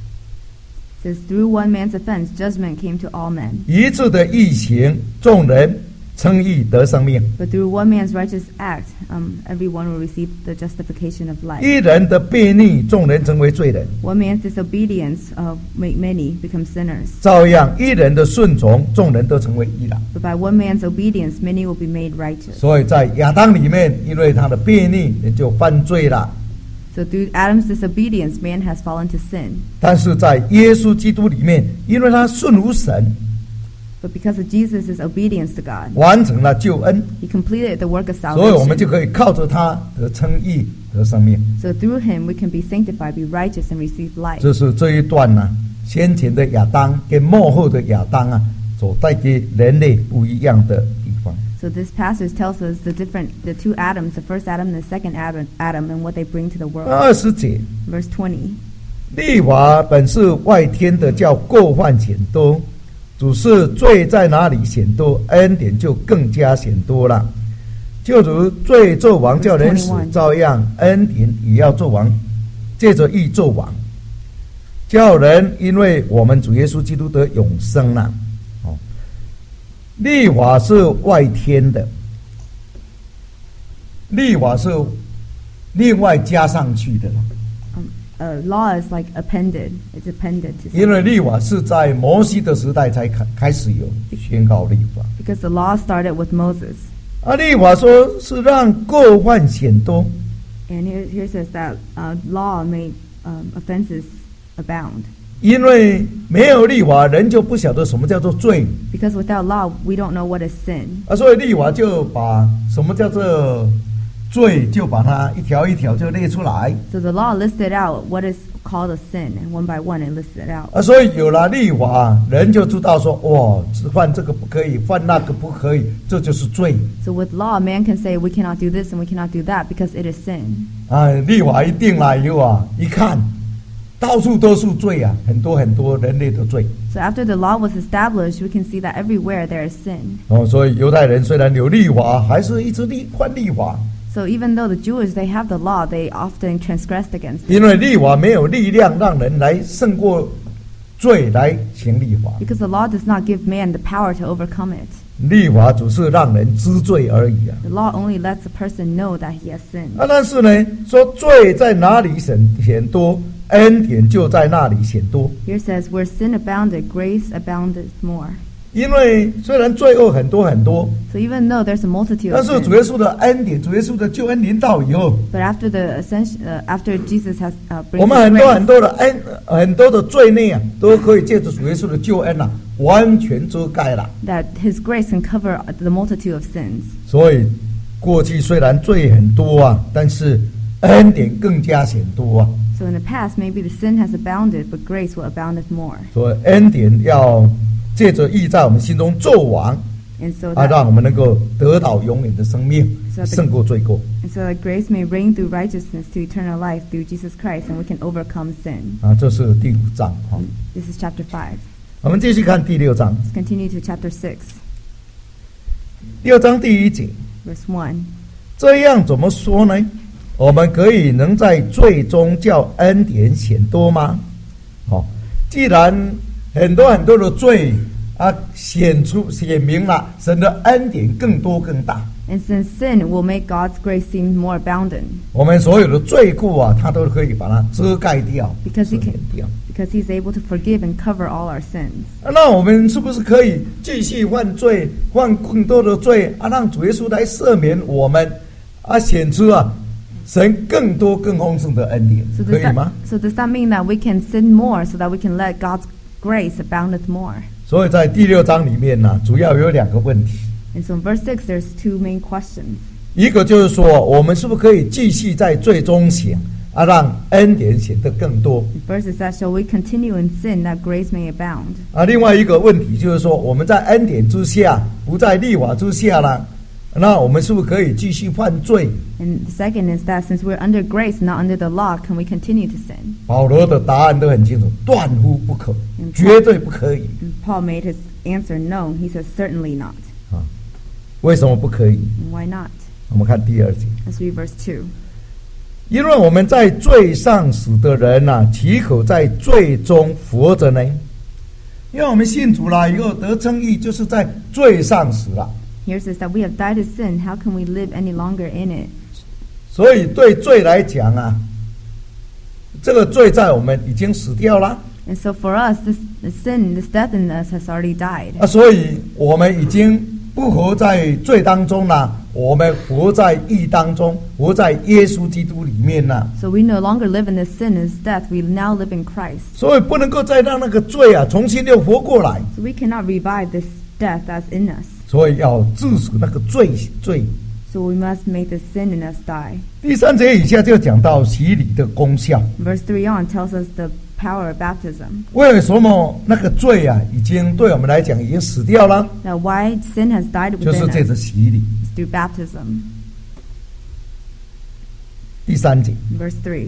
Speaker 2: It says, through one man's offense, judgment came to all men.
Speaker 1: 一次的义行，众人称义得生命；
Speaker 2: But through one man's righteous act, um, everyone will receive the justification of life.
Speaker 1: 一人的悖逆，众人成为罪人；
Speaker 2: One man's disobedience uh, make many become sinners.
Speaker 1: 照样，一人的顺从，众人都成为义人。
Speaker 2: But by one man's obedience, many will be made righteous.
Speaker 1: 所以在亚当里面，因为他的悖逆，人就犯罪了；
Speaker 2: So through Adam's disobedience, man has fallen to sin.
Speaker 1: 但是在耶稣基督里面，因为他顺服神，
Speaker 2: But because of Jesus' obedience to God,
Speaker 1: 完成了救恩，
Speaker 2: he completed the work of
Speaker 1: 所以我们就
Speaker 2: salvation.
Speaker 1: 可以靠着他得称义得生命。
Speaker 2: So through him, we can be sanctified, be righteous, and receive life.
Speaker 1: 这是这一段呢、先前的亚当跟末后的亚当啊，所带给人类不一样的地方。
Speaker 2: So this passage tells us the different, the two Adams, the first Adam and the second Adam, Adam, and what they bring to the world.
Speaker 1: 二十节，
Speaker 2: Verse twenty.
Speaker 1: 律法本是外天的，叫过犯显多；只是罪在哪里显多，恩典就更加显多了。就如罪做王叫人死，照样恩典也要做王，借着义做王，叫人因为我们主耶稣基督得永生了。哦，律法是外天的，律法是另外加上去的。
Speaker 2: Um, uh, law is like appended. It's appended to
Speaker 1: 因为
Speaker 2: something.
Speaker 1: 律法是在摩西的时代才开开始有宣告律法，
Speaker 2: Because the law started with Moses.
Speaker 1: 啊，律法说是让过犯显多，
Speaker 2: And here, here says that uh, law made um, offenses abound.
Speaker 1: 因为没有律法，人就不晓得什么叫做罪
Speaker 2: Because without law, we don't know what is sin.
Speaker 1: 啊，所以律法就把什么叫做罪，就把它一条一条就列出来
Speaker 2: So the law listed out what is called a sin, and one by one it listed out.
Speaker 1: 啊，所以有了律法，人就知道说，哇，犯这个不可以，犯那个不可以，这就是罪
Speaker 2: So with law, man can say we cannot do this and we cannot do that because it is sin.
Speaker 1: 啊。律法一定了以后啊，一看，到处都是罪啊，很多很多人类的罪
Speaker 2: So after the law was established, we can see that everywhere there is sin.
Speaker 1: 哦。所以犹太人虽然有律法，还是一直律犯律法。
Speaker 2: So even though the Jewish, they have the law, they often transgressed against it.
Speaker 1: 因为律法没有力量让人来胜过罪来行律法，
Speaker 2: Because the law does not give man the power to overcome it.
Speaker 1: 律法只是让人知罪而已啊。
Speaker 2: The law only lets a person know that he has sinned.
Speaker 1: 啊，但是呢，说罪在哪里显显多，恩典就在那里显多。
Speaker 2: Here says, where sin abounded, grace abounded more.
Speaker 1: 因为虽然罪恶很多很多，
Speaker 2: So even though there's a multitude
Speaker 1: 但
Speaker 2: of
Speaker 1: 是主
Speaker 2: sin,
Speaker 1: 耶稣的恩典，主耶稣的救恩临到以后，
Speaker 2: but after the ascension, uh, after Jesus has uh,
Speaker 1: 我
Speaker 2: brings
Speaker 1: 们
Speaker 2: his
Speaker 1: 很多
Speaker 2: grace,
Speaker 1: 很多的恩，很多的罪孽啊，都可以借着主耶稣的救恩啊，完全遮盖了。
Speaker 2: that his grace can cover the multitude of sins.
Speaker 1: 所以过去虽然罪很多啊，但是恩典更加显多啊。
Speaker 2: So in the past, maybe the sin has abounded, but grace will abound more.
Speaker 1: 所以恩典要借着义在我们心中纣王
Speaker 2: And so
Speaker 1: 啊，
Speaker 2: that,
Speaker 1: 让我们能够得到永远的生命，
Speaker 2: So the-
Speaker 1: 胜过罪过。
Speaker 2: and so that grace may reign through righteousness to eternal life through Jesus Christ, and we can overcome sin.
Speaker 1: 啊，这是第五章哈。
Speaker 2: This is chapter five.
Speaker 1: 我们继续看第六章，
Speaker 2: Let's continue to chapter six,
Speaker 1: 六章第一节，
Speaker 2: verse one.
Speaker 1: 这样怎么说呢？我们可以能在罪中叫恩典显多吗？好、既然很多很多的罪啊显出显明了，神的恩典更多更大。
Speaker 2: And since sin will make God's grace seem more aboundant,
Speaker 1: 我们所有的罪过啊，他都可以把它遮盖掉、
Speaker 2: Because he
Speaker 1: 遮
Speaker 2: can-
Speaker 1: 掩掉。
Speaker 2: because He's able to forgive and cover all our sins.
Speaker 1: 啊那我们是不是可以继续犯罪，犯更多的罪啊？让主耶稣来赦免我们啊，显出啊神更多更丰盛的恩典，
Speaker 2: So
Speaker 1: 可
Speaker 2: does
Speaker 1: 以
Speaker 2: that,
Speaker 1: 吗？
Speaker 2: so does that mean that we can sin more so that we can let God's grace aboundeth more?
Speaker 1: 所以在第六章里面呢、主要有两个问题，
Speaker 2: And so in verse six, there's two main questions.
Speaker 1: 一个就是说，我们是不是可以继续在罪中行啊，让恩典显得更多
Speaker 2: The first is that shall we continue in sin that grace may abound?
Speaker 1: 啊？另外一个问题就是说，我们在恩典之下，不在律法之下了，那我们是不是可以继续犯罪？
Speaker 2: And the second is that since we're under grace, not under the law, can we continue to sin?
Speaker 1: 保罗的答案都很清楚，断乎不可，
Speaker 2: 嗯
Speaker 1: 绝对不可以。
Speaker 2: And Paul made his answer known. He says, certainly not.
Speaker 1: 啊，为什么不可以？
Speaker 2: And why not?
Speaker 1: 我们看第二节，
Speaker 2: Let's read verse two.
Speaker 1: 因为我们在罪上死的人呐、岂可在罪中活着呢？因为我们信主了以后得称义，就是在罪上死了。
Speaker 2: Here says that we have died to sin. How can we live any longer in it?
Speaker 1: 所以对罪来讲啊，这个罪在我们已经死掉了
Speaker 2: And so for us, this, this sin, this death in us has already died.
Speaker 1: 啊，所以我们已经不活在罪当中了，我们活在义当中，活在耶稣基督里面了。
Speaker 2: So we no longer live in this sin as death. We now live in Christ.
Speaker 1: 所以不能够再让那个罪啊重新又活过来，
Speaker 2: So we cannot revive this death that's in us.
Speaker 1: 所以要治死那个罪罪。
Speaker 2: So we must make the sin in us die.
Speaker 1: 第三节以下就讲到洗礼的功效。
Speaker 2: Verse three on tells us the power of baptism.
Speaker 1: 为什么那个罪啊已经对我们来讲已经死掉了？
Speaker 2: Now why sin has died
Speaker 1: 就是
Speaker 2: within
Speaker 1: 借
Speaker 2: us
Speaker 1: 着洗礼。
Speaker 2: is through baptism.
Speaker 1: 第三节，
Speaker 2: Verse three.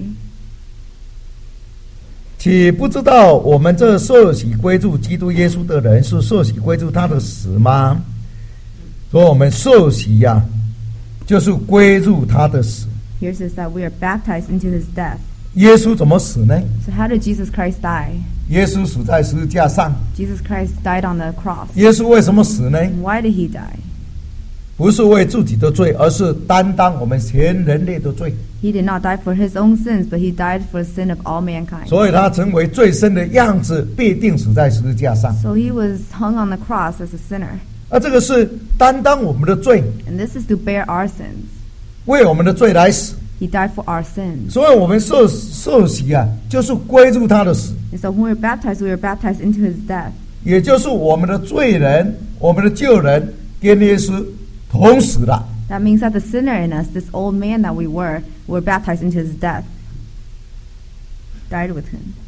Speaker 1: 岂不知道我们这受洗归入基督耶稣的人，是受洗归入他的死吗？所以我们受洗呀、啊，就是归入他的死。
Speaker 2: Here says that we are baptized into his death.
Speaker 1: 耶稣怎么死呢？
Speaker 2: So how did Jesus Christ die?
Speaker 1: 耶稣死在十字架上。
Speaker 2: Jesus Christ died on the cross.
Speaker 1: 耶稣为什么死呢？
Speaker 2: And why did he die?
Speaker 1: 不是为自己的罪，而是担当我们全人类的罪。
Speaker 2: He did not die for his own sins, but he died for the sin of all mankind.
Speaker 1: 所以他成为罪身的样子，必定死在十字架上。
Speaker 2: So he was hung on the cross as a sinner.
Speaker 1: 啊，这个是担当我们的罪，
Speaker 2: And this is to bear our sins,
Speaker 1: 为我们的罪来死，
Speaker 2: He died for our sins.
Speaker 1: 所以我们受受洗啊，就是归入他的死，
Speaker 2: And so when we were baptized, we were baptized into his death.
Speaker 1: 也就是我们的罪人、我们的旧人跟耶稣同死了。
Speaker 2: That means that the sinner in us, this old man that we were, were baptized into his death. Died with him.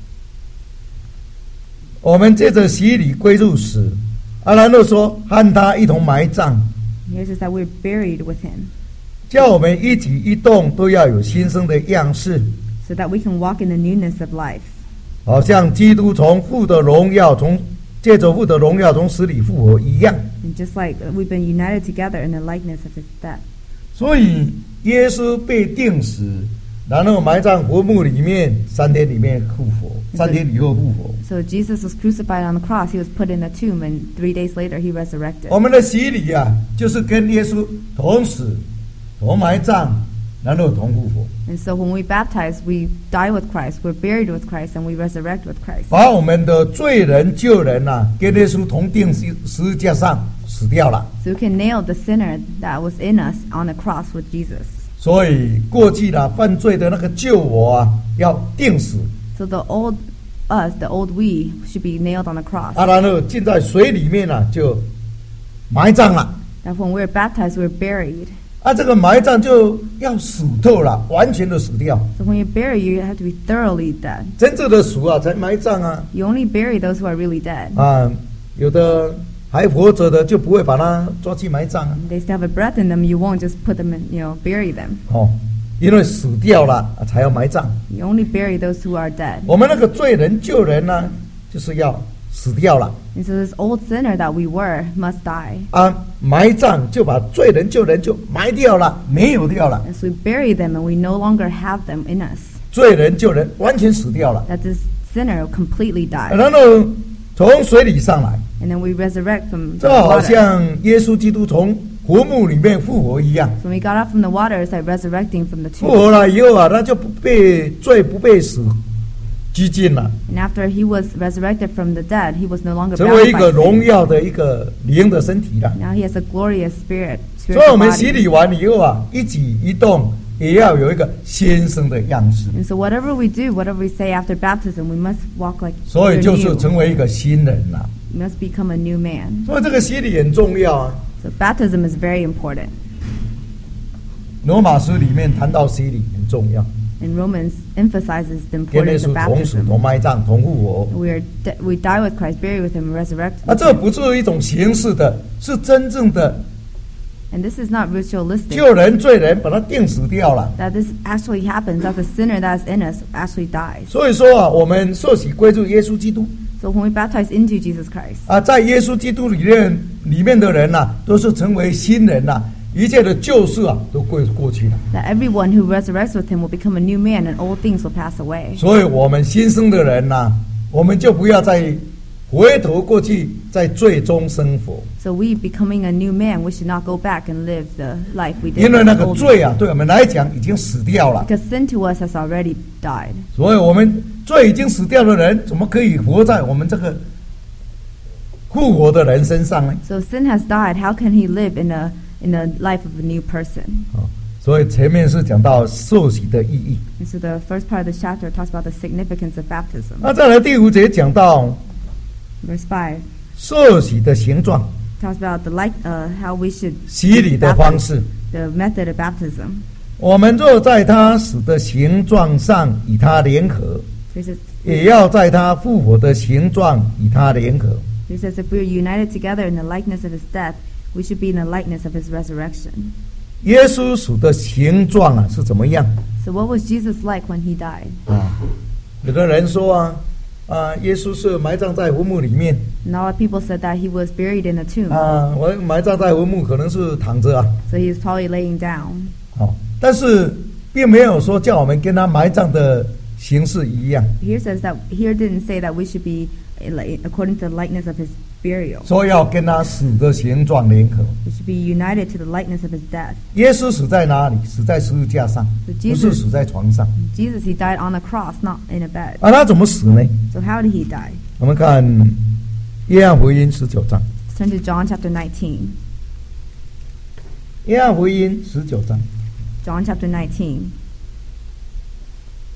Speaker 1: 我们借着洗礼归入死，啊，然后说和他一同埋葬，
Speaker 2: Here's just that we're buried with him,
Speaker 1: 叫我们一举一动都要有新生的样式，
Speaker 2: so that we can walk in the newness of life.
Speaker 1: 好像基督从父的荣耀，从借着父的荣耀从死里复活一样。
Speaker 2: And just like we've been united together in the likeness of his death.
Speaker 1: 所以耶稣被钉死，然后埋葬坟墓里面，三天里面复活，三天以后复活。
Speaker 2: So Jesus was crucified on the cross. He was put in a tomb, and three days later he resurrected.
Speaker 1: 我们的洗礼啊，就是跟耶稣同死、同埋葬，然后同复活，
Speaker 2: And so when we baptize, we die with Christ, we're buried with Christ, and we resurrect with Christ.
Speaker 1: 把我们的罪人、旧人呐、啊，跟耶稣同钉十十字架上死掉了。
Speaker 2: So we can nail the sinner that was in us on the cross with Jesus.
Speaker 1: 所以过去的犯罪的那个旧我啊，要钉死，
Speaker 2: So the old us, the old we, should be nailed on the cross.
Speaker 1: 啊，然后浸在水里面啊，就埋葬了。
Speaker 2: That when we're baptized, we're buried.
Speaker 1: 啊，这个埋葬就要死透了，完全的死掉。
Speaker 2: So when you bury, you have to be thoroughly dead.
Speaker 1: 真正的死啊，才埋葬啊。
Speaker 2: You only bury those who are really dead.
Speaker 1: 啊，有的还活着的就不会把它抓去埋葬啊。
Speaker 2: They still have a breath in them. You won't just put them in, you know, bury them.
Speaker 1: 哦，因为死掉了啊才要埋葬。
Speaker 2: You only bury those who are dead.
Speaker 1: 我们那个罪人、旧人呢，就是要死掉了
Speaker 2: And so this old sinner that we were must die.
Speaker 1: 啊，埋葬就把罪人、旧人就埋掉了，没有掉了，
Speaker 2: And so we bury them, and we no longer have them in us.
Speaker 1: 罪人、旧人完全死掉了。
Speaker 2: That this sinner completely died.
Speaker 1: 然后从水里上来，
Speaker 2: And then we resurrect from
Speaker 1: 这
Speaker 2: the
Speaker 1: 好
Speaker 2: water.
Speaker 1: 像耶稣基督从坟墓里面复活一样。
Speaker 2: So when we got up from the water, it's like resurrecting from the
Speaker 1: 复
Speaker 2: tomb.
Speaker 1: 活了以后啊，他就不被罪、不被死拘禁了，
Speaker 2: And after he was resurrected from the dead, he was no longer
Speaker 1: 成为
Speaker 2: bound
Speaker 1: 一
Speaker 2: by
Speaker 1: 个荣
Speaker 2: sin.
Speaker 1: 耀的一个灵的身体了。
Speaker 2: Now he has a glorious spirit,
Speaker 1: 所以我
Speaker 2: spiritual
Speaker 1: 们洗
Speaker 2: body.
Speaker 1: 礼完以后啊，一举一动也要有一个先生的样式，
Speaker 2: And so whatever we do, whatever we say after baptism, we must walk like
Speaker 1: 所以
Speaker 2: we're
Speaker 1: 就是
Speaker 2: new.
Speaker 1: 成为一个新人了。
Speaker 2: We must become a new man.
Speaker 1: 所以这个洗礼很重要啊。
Speaker 2: So baptism is very important.
Speaker 1: 罗马书里面谈到洗礼很重要，
Speaker 2: And Romans emphasizes the
Speaker 1: 跟耶
Speaker 2: importance
Speaker 1: 稣
Speaker 2: of
Speaker 1: 同死、
Speaker 2: baptism.
Speaker 1: 同埋葬、同复活。
Speaker 2: We are de- we die with Christ, bury with him, and resurrect.
Speaker 1: 啊，
Speaker 2: with
Speaker 1: 这
Speaker 2: him.
Speaker 1: 不是一种形式的，是真正的
Speaker 2: And this is not ritualistic.
Speaker 1: 救人、罪人，把他定死掉了。
Speaker 2: That this actually happens, that the sinner that is in us actually dies.
Speaker 1: 所以说啊，我们受洗归入耶稣基督
Speaker 2: So when we baptize into Jesus Christ,
Speaker 1: 啊，在耶稣基督里面里面的人呐、啊，都是成为新人呐、一切的旧事啊都过过去了。
Speaker 2: that everyone who resurrects with him will become a new man, and old things will pass away.
Speaker 1: 所以我们新生的人呐、啊，我们就不要再回头过去，在罪中生活，
Speaker 2: So we becoming a new man, we should not go back and live the life we did.
Speaker 1: 因为那
Speaker 2: as
Speaker 1: 个
Speaker 2: old
Speaker 1: 罪啊，对我们来讲已经死掉了。
Speaker 2: Because sin to us has already died.
Speaker 1: 所以我们罪已经死掉的人，怎么可以活在我们这个复活的人身上呢？
Speaker 2: So sin has died. How can he live in a in the life of a new person?
Speaker 1: 啊，所以前面是讲到受洗的意义。
Speaker 2: And so the first part of the chapter talks about the significance of baptism.
Speaker 1: 那再来第五节讲到
Speaker 2: Verse five
Speaker 1: 受洗的形状、
Speaker 2: talks about the like uh, how we should
Speaker 1: 洗礼的方式。
Speaker 2: the method of baptism.
Speaker 1: 我们若在他死的形状上与他联合，
Speaker 2: So he says,
Speaker 1: 也要在他复活的形状与他联合。
Speaker 2: he says if we are united together in the likeness of his death, we should be in the likeness of his resurrection.
Speaker 1: 耶稣死的形状啊是怎么样
Speaker 2: So what was Jesus like when he died?
Speaker 1: 啊？有的人说啊啊，耶稣是埋葬在坟墓里面
Speaker 2: And a lot of people said that he was buried in a tomb.
Speaker 1: 啊，我埋葬在坟墓可能是躺着啊，
Speaker 2: So he was probably laying down.
Speaker 1: 好，但是并没有说叫我们跟他埋葬的形式一样，
Speaker 2: Here says that here didn't say that we should be uh, like, according to the likeness of his burial.
Speaker 1: 说要跟他死的形状联合。
Speaker 2: We should be united to the likeness of his death.
Speaker 1: 耶稣死在哪里？死在十字架上，
Speaker 2: So
Speaker 1: 不是
Speaker 2: Jesus,
Speaker 1: 死在床上。
Speaker 2: Jesus, he died on a cross, not in a bed.
Speaker 1: 啊，他怎么死呢？
Speaker 2: So how did he die?
Speaker 1: 我们看约翰福音十九章，
Speaker 2: Let's turn to John chapter nineteen.
Speaker 1: 约翰福音十九章，
Speaker 2: John chapter nineteen.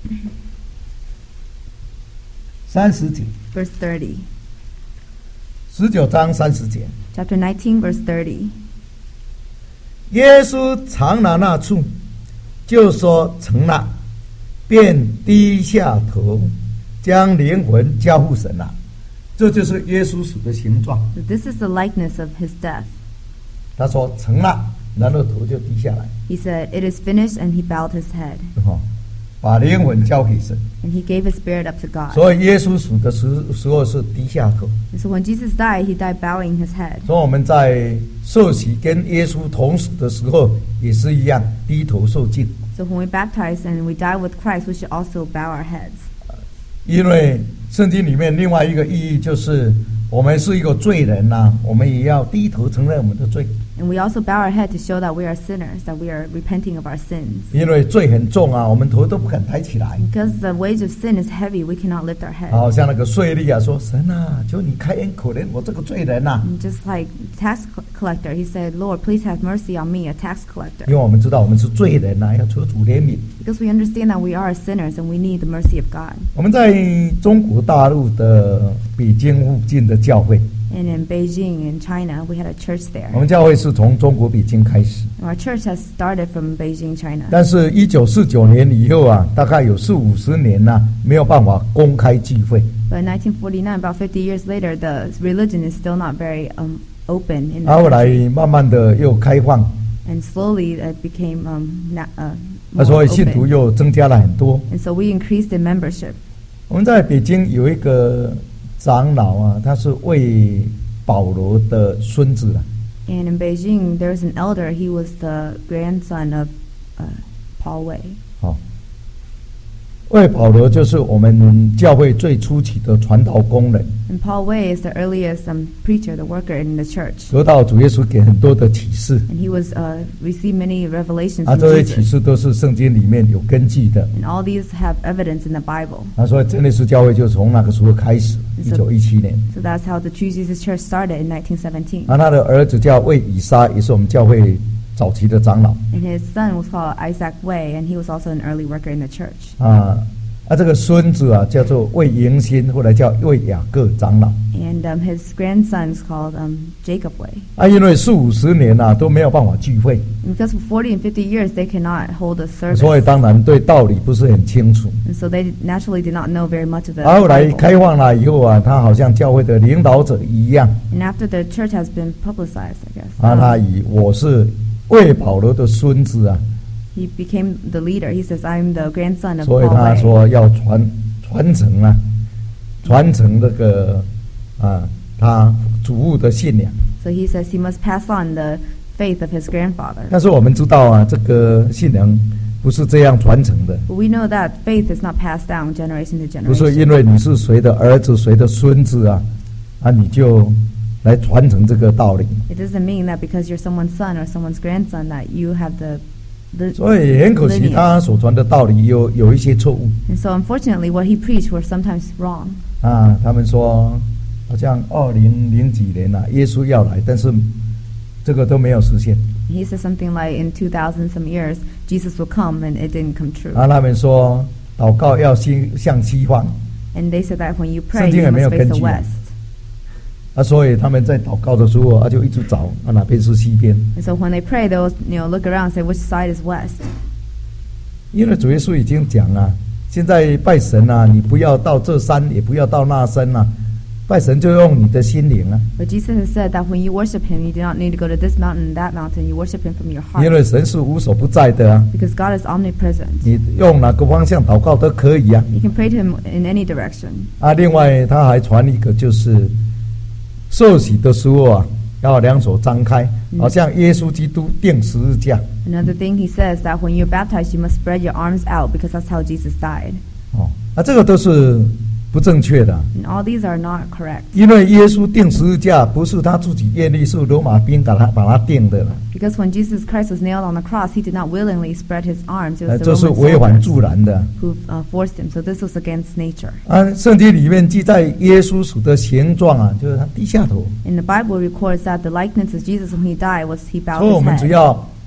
Speaker 1: 三十节，
Speaker 2: verse thirty.
Speaker 1: 十九章三十节，
Speaker 2: Chapter nineteen, verse thirty.
Speaker 1: 耶稣尝了那醋，就说成了，便低下头，将灵魂交付神了。这就是耶稣死的形状。
Speaker 2: So this is the likeness of his death.
Speaker 1: 他说成了，然后头就低下来，
Speaker 2: He said, "It is finished," and he bowed his head.
Speaker 1: 哦，把灵魂交给神。
Speaker 2: And he gave his spirit up to God.
Speaker 1: 所以耶稣死的时时候是低下头。
Speaker 2: And so when Jesus died, he died bowing his head.
Speaker 1: 所以我们在受洗跟耶稣同死的时候也是一样，低头受敬。
Speaker 2: So when we baptize and we die with Christ, we should also bow our heads.
Speaker 1: 因为圣经里面另外一个意义就是我们是一个罪人呐、啊，我们也要低头承认我们的罪。
Speaker 2: And we also bow our head to show that we are sinners, that we are repenting of our sins.
Speaker 1: 因为罪很重啊，我们头都不敢抬起来。
Speaker 2: Because the wage of sin is heavy, we cannot lift our head.
Speaker 1: 好像那个税吏啊说：“神啊，求你开恩可怜我这个罪人呐、啊。
Speaker 2: And just like tax collector, he said, "Lord, please have mercy on me, a tax ” 因
Speaker 1: 因
Speaker 2: collector.
Speaker 1: 为我们知道我们是罪人呐、啊，要求主怜悯。
Speaker 2: Because we understand that we are sinners and we need the mercy of God.
Speaker 1: 我们在中国大陆的北京附近的教会，
Speaker 2: And in Beijing, in China, we had a church there.
Speaker 1: 我们教会是从中国北京开始。
Speaker 2: Our church has started from Beijing, China.
Speaker 1: 但是，一九四九年以后啊，大概有四五十年呐、啊，没有办法公开聚会。
Speaker 2: But in nineteen forty-nine, about fifty years later, the religion is still not very um, open in the
Speaker 1: 后来
Speaker 2: country.
Speaker 1: 慢慢的又开放，
Speaker 2: And slowly it became um, na- uh,
Speaker 1: 那
Speaker 2: more
Speaker 1: 所以信徒
Speaker 2: open.
Speaker 1: 又增加了很多。
Speaker 2: And so we increased in membership.
Speaker 1: 我们在北京有一个长老啊，他是魏保罗的孙子啊。
Speaker 2: And in Beijing, there's an elder. He was the grandson of uh, Paul Wei.
Speaker 1: 好，魏保罗就是我们教会最初期的传道工人，
Speaker 2: And Paul Wei is the earliest um, preacher, the worker in the church.
Speaker 1: 得到主耶稣给很多的启示，
Speaker 2: And he was uh, received many revelations
Speaker 1: 啊，
Speaker 2: from
Speaker 1: 这些启
Speaker 2: Jesus.
Speaker 1: 示都是圣经里面有根据的。
Speaker 2: And all these have evidence in the Bible.
Speaker 1: 啊，所以真理是教会就从那个时候开始，一九一七年。
Speaker 2: So that's how the True Jesus Church started in nineteen seventeen.
Speaker 1: 啊，他的儿子叫魏以撒，也是我们教会早期的长老。
Speaker 2: And his son was called Isaac Wei, and he was also an early worker in the church.
Speaker 1: 啊，啊，这个孙子啊，叫做魏迎新，后来叫魏雅各长老。
Speaker 2: And um, his grandson is called um, Jacob Wei.
Speaker 1: 啊，因为四五十年啊都没有办法聚会，
Speaker 2: And because for forty and fifty years they cannot hold a service.
Speaker 1: 所以当然对道理不是很清楚。
Speaker 2: And so they naturally did not know very much of the
Speaker 1: 啊，后来
Speaker 2: Bible.
Speaker 1: 开放了以后啊，他好像教会的领导者一样，
Speaker 2: And after the church has been publicized, I guess,
Speaker 1: 啊，他
Speaker 2: um,
Speaker 1: 以我是魏保罗的孙子啊，
Speaker 2: he became the leader. He says, "I'm the grandson of
Speaker 1: 所以
Speaker 2: Paul
Speaker 1: 他
Speaker 2: Wei."
Speaker 1: 说要传传承啊，传承这个啊他祖父的信仰。
Speaker 2: So he says he must pass on the faith of his grandfather.
Speaker 1: 但是我们知道啊，这个信仰不是这样传承的，
Speaker 2: But we know that faith is not passed down generation to
Speaker 1: 不是
Speaker 2: generation.
Speaker 1: 因为你是谁的儿子、谁的孙子啊，啊你就来传承这个道理。
Speaker 2: It doesn't mean that because you're someone's son or someone's grandson that you have the, the
Speaker 1: 所以很可惜，
Speaker 2: lineage.
Speaker 1: 他所传的道理有有一些错误
Speaker 2: And so unfortunately what he preached were sometimes wrong.
Speaker 1: 啊。他们说，好像二零零几年啊，耶稣要来，但是这个都没有实现。
Speaker 2: He said something like in two thousand some years Jesus will come, and it didn't come true.
Speaker 1: 啊，他们说祷告要西向西方
Speaker 2: And they said that when you pray
Speaker 1: 圣经
Speaker 2: you
Speaker 1: 也没有
Speaker 2: must face
Speaker 1: 根
Speaker 2: the
Speaker 1: 据啊。
Speaker 2: west.
Speaker 1: 啊，所以他们在祷告的时候啊，就一直找啊哪边是西边，
Speaker 2: And so when they pray, they'll you know look around and say which side is west.
Speaker 1: 因为主耶稣已经讲啊，现在拜神啊，你不要到这山，也不要到那山啊，拜神就用你的心灵啊，
Speaker 2: But Jesus has said that when you worship Him, you do not need to go to this mountain and that mountain. You worship Him from your
Speaker 1: 因
Speaker 2: heart.
Speaker 1: 为神是无所不在的啊，
Speaker 2: Because God is omnipresent.
Speaker 1: 你用哪个方向祷告都可以啊。
Speaker 2: You can pray to Him in any direction.
Speaker 1: 啊，另外他还传一个，就是受洗的时候啊，要两手张开，好像耶稣基督钉十字架。
Speaker 2: Another thing He says that when you're baptized, you must spread your arms out because that's how Jesus died.
Speaker 1: 哦，啊，这个都是不正确的，
Speaker 2: And all these are not correct.
Speaker 1: 因为耶稣钉十字架不是他自己愿意，是罗马兵把他把他钉的了，
Speaker 2: Because when Jesus Christ was nailed on the cross, He did not willingly spread His arms. It
Speaker 1: 呃，
Speaker 2: was the
Speaker 1: 这是
Speaker 2: Roman
Speaker 1: 违反
Speaker 2: soldiers
Speaker 1: 自然的。
Speaker 2: who uh, forced Him. So this was against nature.
Speaker 1: 啊，圣经里面记载耶稣死的形状啊，就是他低下头，
Speaker 2: And the Bible records that the likeness of Jesus when He died was He
Speaker 1: 所以我
Speaker 2: bowed
Speaker 1: 们
Speaker 2: His
Speaker 1: 只
Speaker 2: head.
Speaker 1: 要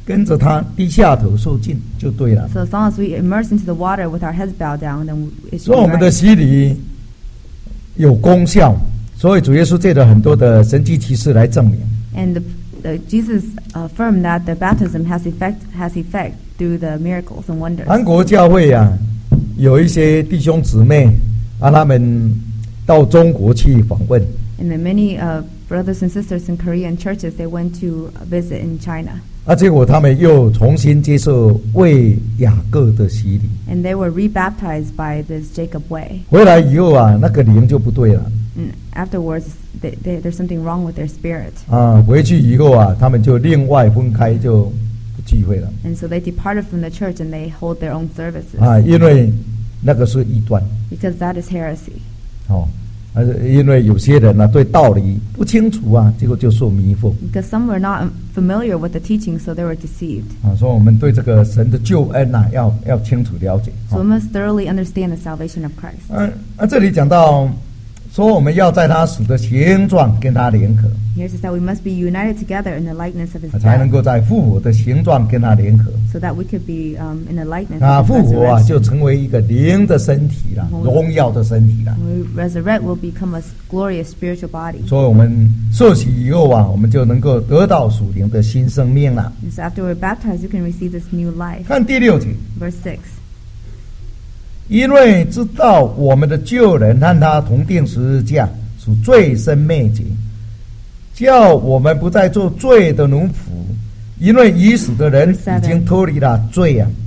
Speaker 1: 跟着他低下头受尽就对了。
Speaker 2: So as long as we immerse into the water with our heads bowed down, then it
Speaker 1: 所
Speaker 2: should
Speaker 1: 以我
Speaker 2: be
Speaker 1: 们的
Speaker 2: right.
Speaker 1: 洗礼有功效，所以主耶稣借着很多的神迹奇事来证明。
Speaker 2: And the, the, Jesus affirmed that the baptism has effect has effect through the miracles and wonders.
Speaker 1: 韩国教会啊，有一些弟兄姊妹啊，他们到中国去访问，
Speaker 2: And then many uh, brothers and sisters in Korean churches, they went to visit in China.
Speaker 1: 啊，结果他们又重新接受为雅各的洗礼，
Speaker 2: And they were rebaptized by this Jacob Way.
Speaker 1: 回来以后啊，那个灵就不对了
Speaker 2: And afterwards, they, they, there's something wrong with their spirit.
Speaker 1: 啊。回去以后啊，他们就另外分开，就不聚会了
Speaker 2: And so they departed from the church and they hold their own services.
Speaker 1: 啊，因为那个是异端
Speaker 2: Because that is heresy.
Speaker 1: 哦。啊，因为有些人呢、啊、对道理不清楚啊，结果就受迷惑
Speaker 2: Because some were not familiar with the teaching, so they were deceived.
Speaker 1: 啊。所以我们对这个神的救恩呐、啊，要要清楚了解。
Speaker 2: So
Speaker 1: 哦
Speaker 2: we must thoroughly understand the salvation of Christ.
Speaker 1: 嗯、啊，这里讲到说我们要在他死的形状跟他联合，
Speaker 2: Here it says that we must be united together in the likeness of his
Speaker 1: 才能
Speaker 2: death,
Speaker 1: 够在复活的形状跟他联合。
Speaker 2: so that we could be um, in the likeness
Speaker 1: 啊，
Speaker 2: of
Speaker 1: 复
Speaker 2: his
Speaker 1: 活啊，就
Speaker 2: resurrection.
Speaker 1: 成为一个灵的身体了，
Speaker 2: Mhm.
Speaker 1: 荣耀的身体了。
Speaker 2: When we resurrect, we'll become a glorious spiritual body.
Speaker 1: 所以我们受洗以后啊，我们就能够得到属灵的新生命了。
Speaker 2: And so after we're baptized, you can receive this new life.
Speaker 1: 看第六节，
Speaker 2: Verse six.
Speaker 1: 因为知道我们的旧人和他同定十字架，属罪身灭绝，叫我们不再做罪的奴仆。因为已死的人已经脱离了罪啊。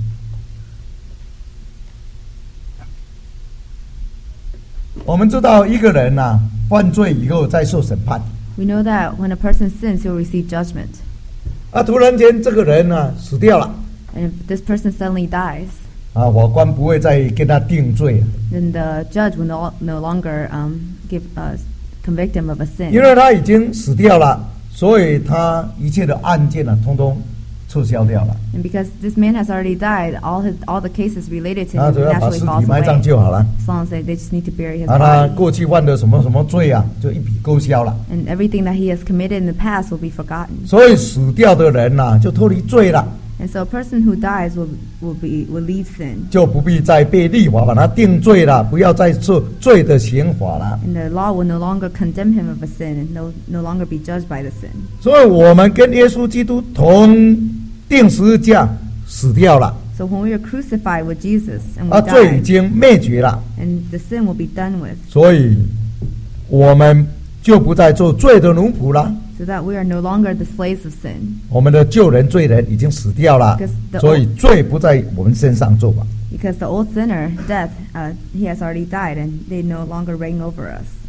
Speaker 1: 我们知道一个人呐、啊，犯罪以后再受审判。
Speaker 2: We know that when a person sins, he'll receive judgment.
Speaker 1: 啊，突然间这个人呢、啊、死掉了，
Speaker 2: And if this person suddenly dies,
Speaker 1: 啊，法官不会再跟他定罪，
Speaker 2: then the judge will no, no longer um, give uh, convict him of a
Speaker 1: 因
Speaker 2: sin.
Speaker 1: 为他已经死掉了，所以他一切的案件呢、啊，通通撤销掉了。
Speaker 2: And because this man has already died, all his all the cases related to
Speaker 1: 他
Speaker 2: him
Speaker 1: 只要把
Speaker 2: naturally
Speaker 1: 尸
Speaker 2: falls
Speaker 1: 体埋葬
Speaker 2: away.
Speaker 1: 就好了。
Speaker 2: As long as they, they just need to bury his
Speaker 1: 啊，他
Speaker 2: body.
Speaker 1: 过去犯的什么什么罪啊，就一笔勾销了。
Speaker 2: And everything that he has committed in the past will be forgotten.
Speaker 1: 所以死掉的人呐、啊，就脱离罪了，
Speaker 2: And so a person who dies will will be will leave sin.
Speaker 1: 就不必再被律法把他定罪了，不要再受罪的刑罚了。
Speaker 2: And the law will no longer condemn him of a sin and no no longer be judged by the sin.
Speaker 1: 所以我们跟耶稣基督同定十字架，死掉了，
Speaker 2: So when we are crucified with Jesus and we
Speaker 1: 啊，罪已
Speaker 2: died,
Speaker 1: 经灭绝了，
Speaker 2: and the sin will be done with,
Speaker 1: 所以我们就不再做罪的奴仆了。
Speaker 2: so that we are no longer the slaves of sin.
Speaker 1: 我们的旧人罪人已经死掉了
Speaker 2: Because，the
Speaker 1: 所以罪不在我们身上做吧。
Speaker 2: Because the old sinner, death, uh, he has already died, and they no longer reign over us.